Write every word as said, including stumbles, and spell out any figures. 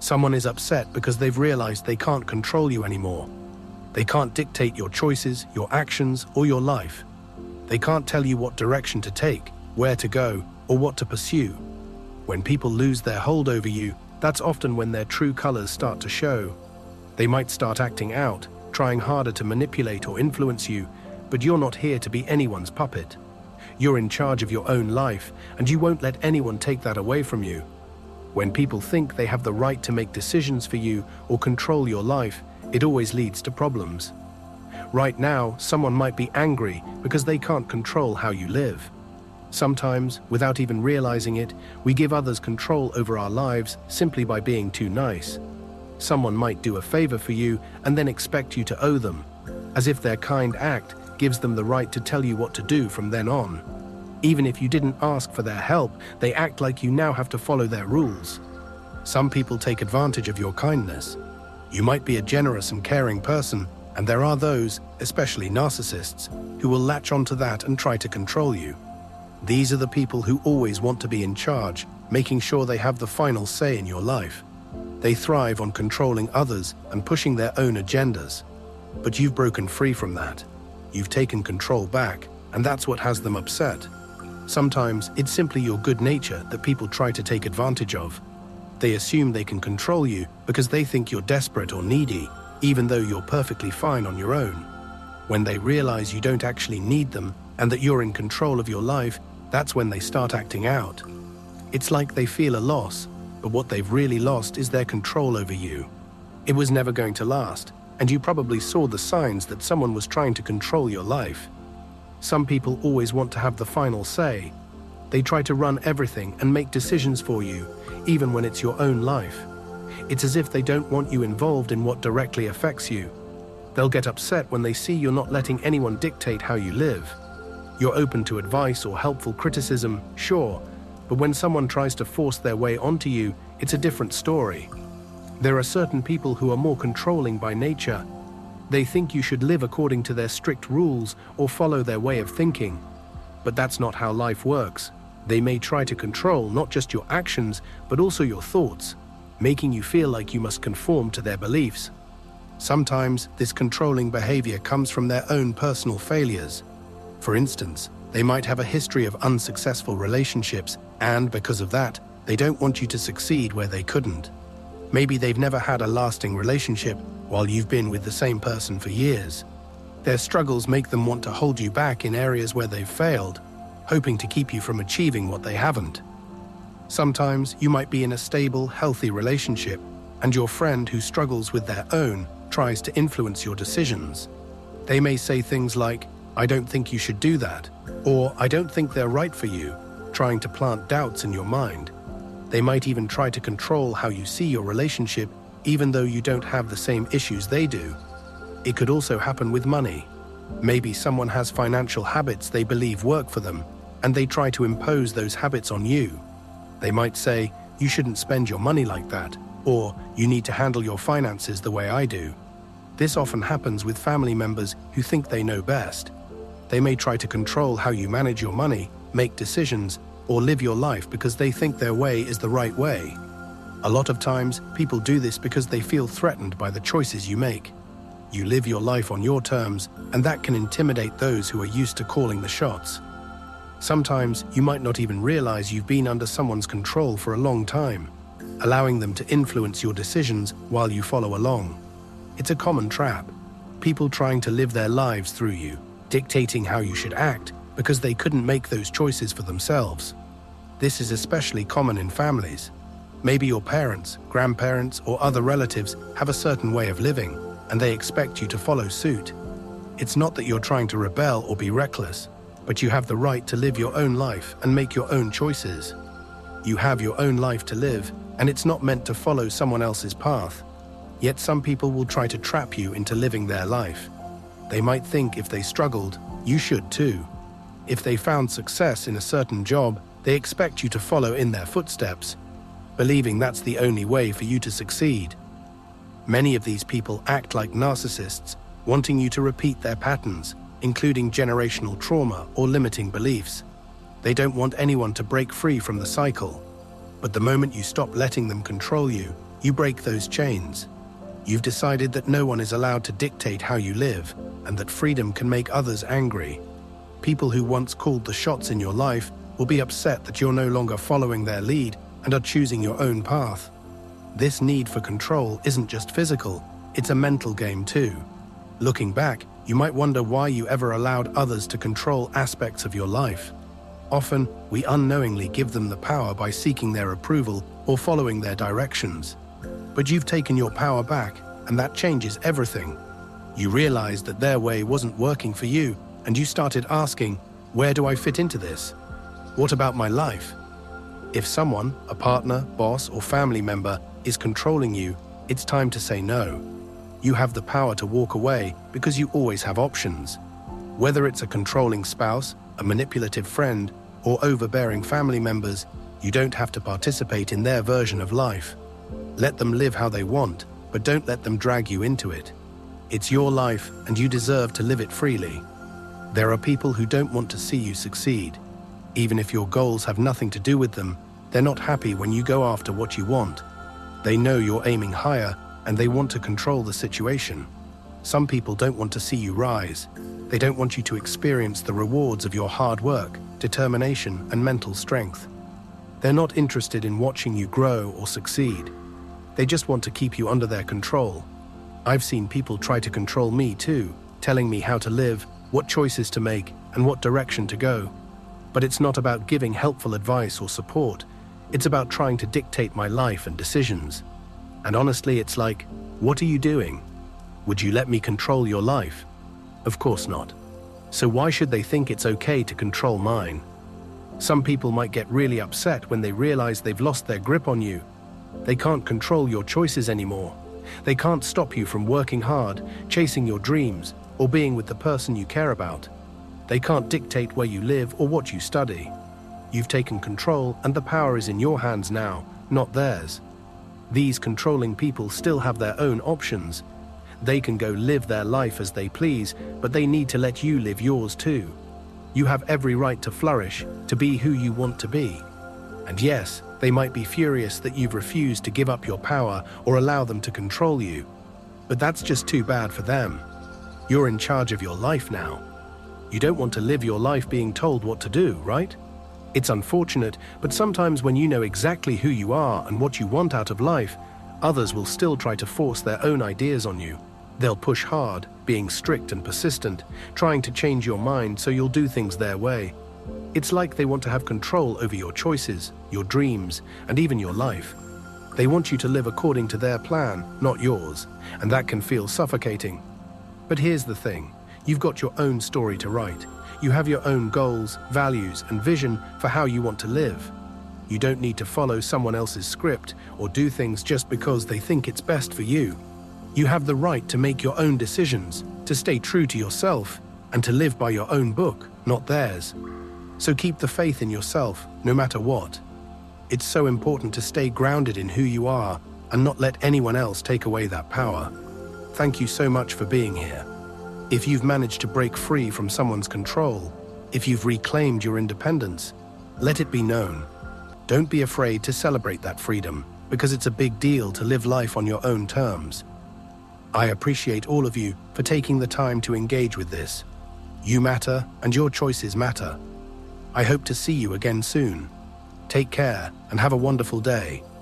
Someone is upset because they've realized they can't control you anymore. They can't dictate your choices, your actions, or your life. They can't tell you what direction to take, where to go, or what to pursue. When people lose their hold over you, that's often when their true colors start to show. They might start acting out, trying harder to manipulate or influence you, but you're not here to be anyone's puppet. You're in charge of your own life, and you won't let anyone take that away from you. When people think they have the right to make decisions for you or control your life, it always leads to problems. Right now, someone might be angry because they can't control how you live. Sometimes, without even realizing it, we give others control over our lives simply by being too nice. Someone might do a favor for you and then expect you to owe them, as if their kind act gives them the right to tell you what to do from then on. Even if you didn't ask for their help, they act like you now have to follow their rules. Some people take advantage of your kindness. You might be a generous and caring person, and there are those, especially narcissists, who will latch onto that and try to control you. These are the people who always want to be in charge, making sure they have the final say in your life. They thrive on controlling others and pushing their own agendas. But you've broken free from that. You've taken control back, and that's what has them upset. Sometimes it's simply your good nature that people try to take advantage of. They assume they can control you because they think you're desperate or needy, even though you're perfectly fine on your own. When they realize you don't actually need them and that you're in control of your life, that's when they start acting out. It's like they feel a loss, but what they've really lost is their control over you. It was never going to last, and you probably saw the signs that someone was trying to control your life. Some people always want to have the final say. They try to run everything and make decisions for you, even when it's your own life. It's as if they don't want you involved in what directly affects you. They'll get upset when they see you're not letting anyone dictate how you live. You're open to advice or helpful criticism, sure, but when someone tries to force their way onto you, it's a different story. There are certain people who are more controlling by nature. They think you should live according to their strict rules or follow their way of thinking. But that's not how life works. They may try to control not just your actions, but also your thoughts, making you feel like you must conform to their beliefs. Sometimes this controlling behavior comes from their own personal failures. For instance, they might have a history of unsuccessful relationships, and because of that, they don't want you to succeed where they couldn't. Maybe they've never had a lasting relationship while you've been with the same person for years. Their struggles make them want to hold you back in areas where they've failed, hoping to keep you from achieving what they haven't. Sometimes you might be in a stable, healthy relationship, and your friend who struggles with their own tries to influence your decisions. They may say things like, "I don't think you should do that," or "I don't think they're right for you," trying to plant doubts in your mind. They might even try to control how you see your relationship, even though you don't have the same issues they do. It could also happen with money. Maybe someone has financial habits they believe work for them, and they try to impose those habits on you. They might say, "You shouldn't spend your money like that," or "You need to handle your finances the way I do." This often happens with family members who think they know best. They may try to control how you manage your money, make decisions, or live your life because they think their way is the right way. A lot of times, people do this because they feel threatened by the choices you make. You live your life on your terms, and that can intimidate those who are used to calling the shots. Sometimes, you might not even realize you've been under someone's control for a long time, allowing them to influence your decisions while you follow along. It's a common trap. People trying to live their lives through you, dictating how you should act because they couldn't make those choices for themselves. This is especially common in families. Maybe your parents, grandparents, or other relatives have a certain way of living, and they expect you to follow suit. It's not that you're trying to rebel or be reckless, but you have the right to live your own life and make your own choices. You have your own life to live, and it's not meant to follow someone else's path. Yet some people will try to trap you into living their life. They might think if they struggled, you should too. If they found success in a certain job, they expect you to follow in their footsteps, believing that's the only way for you to succeed. Many of these people act like narcissists, wanting you to repeat their patterns, including generational trauma or limiting beliefs. They don't want anyone to break free from the cycle. But the moment you stop letting them control you, You break those chains. You've decided that no one is allowed to dictate how you live, and that freedom can make others angry. People who once called the shots in your life will be upset that you're no longer following their lead and are choosing your own path. This need for control isn't just physical, it's a mental game too. Looking back, you might wonder why you ever allowed others to control aspects of your life. Often, we unknowingly give them the power by seeking their approval or following their directions. But you've taken your power back, and that changes everything. You realized that their way wasn't working for you, and you started asking, where do I fit into this? What about my life? If someone, a partner, boss, or family member, is controlling you, it's time to say no. You have the power to walk away because you always have options. Whether it's a controlling spouse, a manipulative friend, or overbearing family members, you don't have to participate in their version of life. Let them live how they want, but don't let them drag you into it. It's your life, and you deserve to live it freely. There are people who don't want to see you succeed. Even if your goals have nothing to do with them, they're not happy when you go after what you want. They know you're aiming higher, and they want to control the situation. Some people don't want to see you rise. They don't want you to experience the rewards of your hard work, determination, and mental strength. They're not interested in watching you grow or succeed. They just want to keep you under their control. I've seen people try to control me too, telling me how to live, what choices to make, and what direction to go. But it's not about giving helpful advice or support. It's about trying to dictate my life and decisions. And honestly, it's like, what are you doing? Would you let me control your life? Of course not. So why should they think it's okay to control mine? Some people might get really upset when they realize they've lost their grip on you. They can't control your choices anymore. They can't stop you from working hard, chasing your dreams, or being with the person you care about. They can't dictate where you live or what you study. You've taken control, and the power is in your hands now, not theirs. These controlling people still have their own options. They can go live their life as they please, but they need to let you live yours too. You have every right to flourish, to be who you want to be. And yes, they might be furious that you've refused to give up your power or allow them to control you. But that's just too bad for them. You're in charge of your life now. You don't want to live your life being told what to do, right? It's unfortunate, but sometimes when you know exactly who you are and what you want out of life, others will still try to force their own ideas on you. They'll push hard, being strict and persistent, trying to change your mind so you'll do things their way. It's like they want to have control over your choices, your dreams, and even your life. They want you to live according to their plan, not yours, and that can feel suffocating. But here's the thing, you've got your own story to write. You have your own goals, values, and vision for how you want to live. You don't need to follow someone else's script or do things just because they think it's best for you. You have the right to make your own decisions, to stay true to yourself, and to live by your own book, not theirs. So keep the faith in yourself, no matter what. It's so important to stay grounded in who you are and not let anyone else take away that power. Thank you so much for being here. If you've managed to break free from someone's control, if you've reclaimed your independence, let it be known. Don't be afraid to celebrate that freedom, because it's a big deal to live life on your own terms. I appreciate all of you for taking the time to engage with this. You matter, and your choices matter. I hope to see you again soon. Take care and have a wonderful day.